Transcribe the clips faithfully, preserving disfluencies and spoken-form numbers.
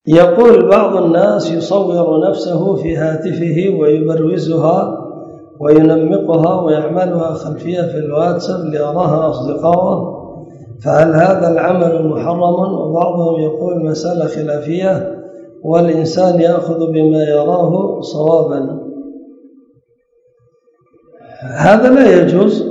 يقول بعض الناس يصور نفسه في هاتفه ويبروزها وينمقها ويعملها خلفية في الواتساب ليراها أصدقائه، فهل هذا العمل محرم؟ وبعضهم يقول مسألة خلافية والإنسان يأخذ بما يراه صوابا. هذا لا يجوز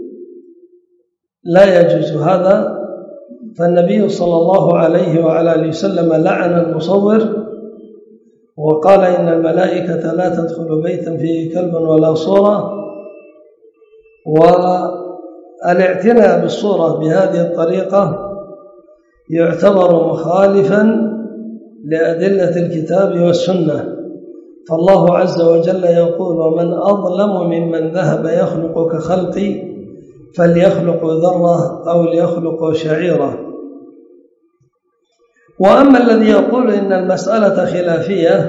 لا يجوز هذا. فالنبي صلى الله عليه وعلى آله وسلم لعن المصور وقال إن الملائكة لا تدخل بيتا فيه كلب ولا صورة. والاعتناء بالصورة بهذه الطريقة يعتبر مخالفا لأدلة الكتاب والسنة، فالله عز وجل يقول: ومن أظلم ممن ذهب يخلق كخلقي فليخلق ذرة أو ليخلق شعيرة. وأما الذي يقول إن المسألة خلافية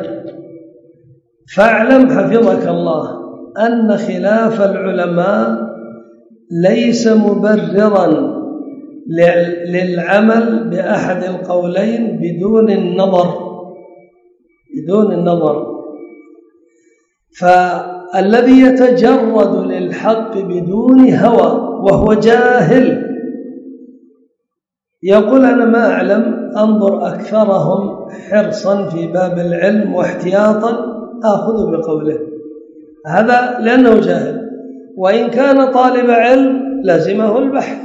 فاعلم حفظك الله أن خلاف العلماء ليس مبررا للعمل بأحد القولين بدون النظر بدون النظر فالذي يتجرد للحق بدون هوى وهو جاهل يقول: أنا ما أعلم، أنظر أكثرهم حرصا في باب العلم واحتياطا آخذ بقوله، هذا لأنه جاهل. وإن كان طالب علم لزمه البحث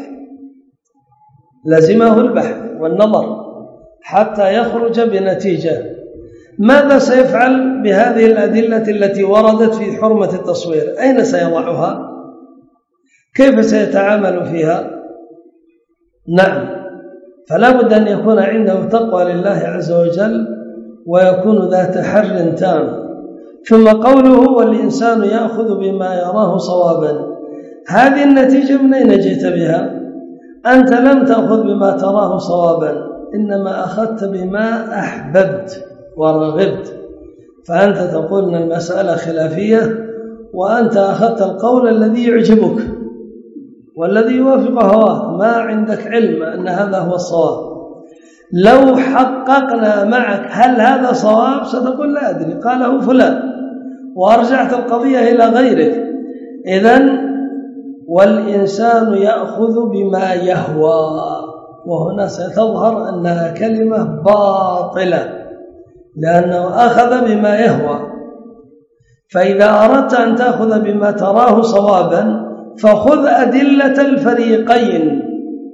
لزمه البحث والنظر حتى يخرج بنتيجة. ماذا سيفعل بهذه الأدلة التي وردت في حرمة التصوير؟ أين سيضعها؟ كيف سيتعامل فيها؟ نعم، فلا بد أن يكون عنده تقوى لله عز وجل ويكون ذات حر تام. ثم قوله: والإنسان يأخذ بما يراه صوابا، هذه النتيجة من أين جئت بها؟ أنت لم تأخذ بما تراه صوابا، إنما أخذت بما أحببت ورغبت، فأنت تقول أن المسألة خلافية وأنت أخذت القول الذي يعجبك والذي يوافق هواك، ما عندك علم أن هذا هو الصواب. لو حققنا معك هل هذا صواب ستقول لا أدري، قاله فلان، وأرجعت القضية إلى غيرك. إذن والإنسان يأخذ بما يهوى، وهنا ستظهر أنها كلمة باطلة لأنه أخذ بما يهوى. فإذا أردت أن تأخذ بما تراه صوابا فخذ أدلة الفريقين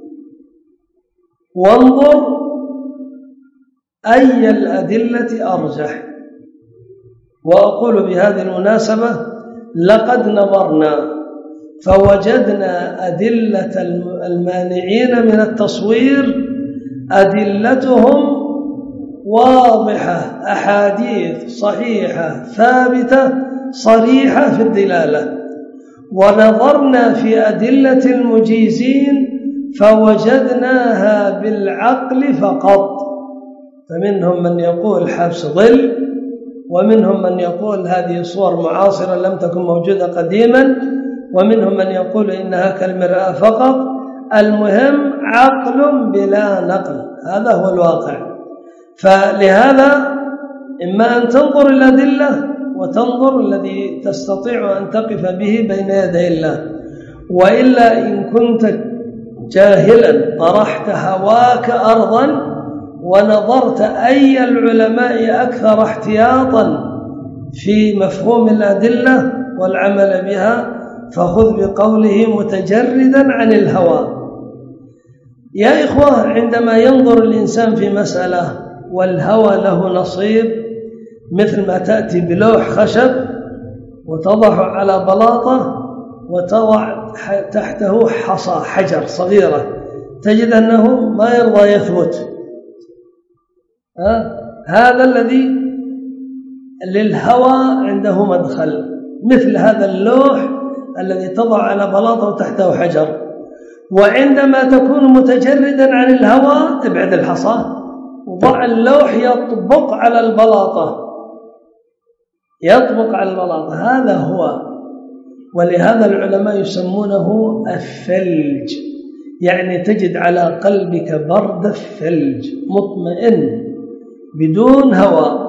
وانظر أي الأدلة أرجح. وأقول بهذه المناسبة: لقد نظرنا فوجدنا أدلة المانعين من التصوير أدلتهم واضحة، أحاديث صحيحة ثابتة صريحة في الدلالة. ونظرنا في أدلة المجيزين فوجدناها بالعقل فقط، فمنهم من يقول حبس ظل، ومنهم من يقول هذه صور معاصرة لم تكن موجودة قديما، ومنهم من يقول إنها كالمرآة فقط. المهم عقل بلا نقل، هذا هو الواقع. فلهذا إما أن تنظر الأدلة وتنظر الذي تستطيع أن تقف به بين يدي الله، وإلا إن كنت جاهلا طرحت هواك أرضا ونظرت أي العلماء أكثر احتياطا في مفهوم الأدلة والعمل بها فخذ بقوله متجردا عن الهوى. يا إخوة، عندما ينظر الإنسان في مسألة والهوى له نصيب، مثل ما تأتي بلوح خشب وتضع على بلاطة وتضع تحته حصى حجر صغيرة، تجد أنه ما يرضى يثبت. هذا الذي للهوى عنده مدخل، مثل هذا اللوح الذي تضع على بلاطة وتحته حجر. وعندما تكون متجردا عن الهوى ابعد الحصى وضع اللوح يطبق على البلاطة يطبق على البلاطة هذا هو. ولهذا العلماء يسمونه الثلج، يعني تجد على قلبك برد الثلج، مطمئن بدون هوى